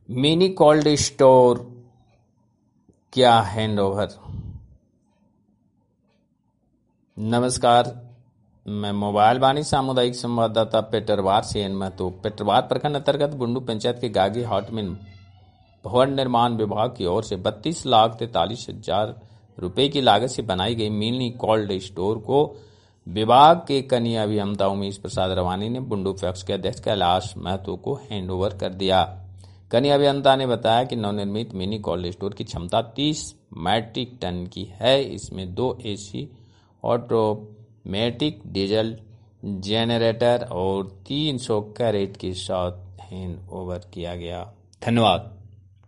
Mini cold store क्या handover. नमस्कार, मैं मोबाइल वाणी सामुदायिक संवाददाता पेटरवार से एन महतो। पेटरवार प्रखंड अंतर्गत बुंडू पंचायत के गागी हाट में भवन निर्माण विभाग की ओर से 32,43,000 रुपए की लागत से बनाई गई मिनी कोल्ड स्टोर को विभाग के कनीय अभियंता उमेश प्रसाद रवानी ने बुंडू पैक्स के अध्यक्ष कैलाश महतो को हैंडओवर कर दिया। कनीय अभियंता ने बताया कि नवनिर्मित मिनी कोल्ड स्टोर की क्षमता 30 मैट्रिक टन की है। इसमें 2 AC ऑटोमेटिक डीजल जेनरेटर और 300 कैरेट के साथ हैंड ओवर किया गया। धन्यवाद।